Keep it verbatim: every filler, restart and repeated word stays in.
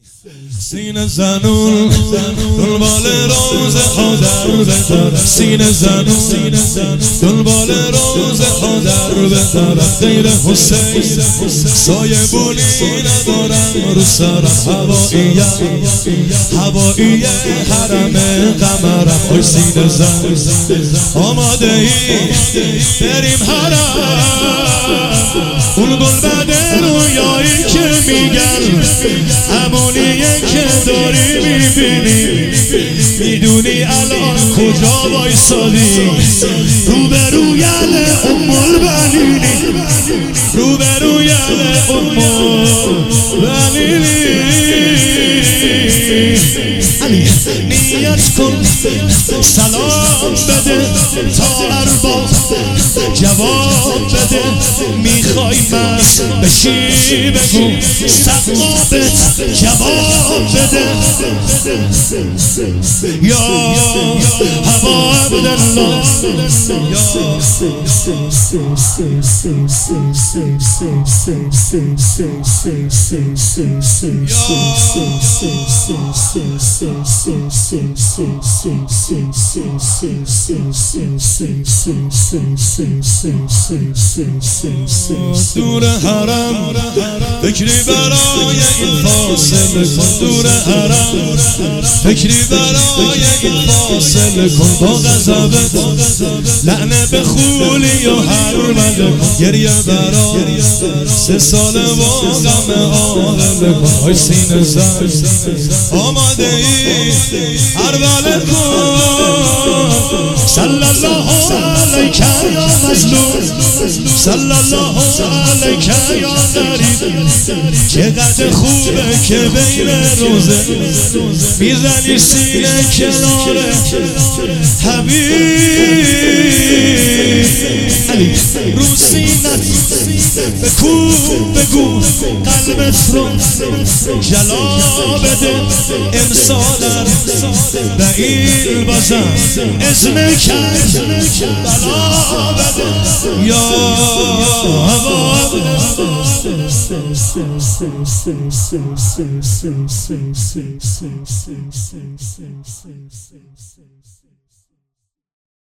سینه زنون دنبال روز ها در بدارم، سینه زنون دنبال روز ها در بدارم. غیر حسین سایه بونی ندارم رو سرم، هواییه هواییه حرم قمرم. اوی سینه زن آماده ای بریم حرم، اون گلبد رویایی که میگن همونیه که داری میبینی. میدونی الان کجا وایسادی؟ روبروی ام البنینی، روبروی ام البنینی. نیت کن سلام بده تا ارباب جواب بده. میخوای مست بشی بگو سقابت جواب بده. یا هوا عبدالله دور حرم فکری برای این فاصله کن، دور حرم فکری برای این فاصله کن. با غضبت لعنه به خولی و حرمت کن، گریه برای سه سال و غم عاقله کن. ای سینه زن آماده ای اربله کن. صلی الله علیک یا مظلوم، صلی الله علیک یا غریب. چقدر خوبه که بین روزه میزنی سینه کنار حبیب. رو سینت بکو بگو قلبت رو جلا بده. امسالم بعید بازم اسم کرد بلا بده. یا هوا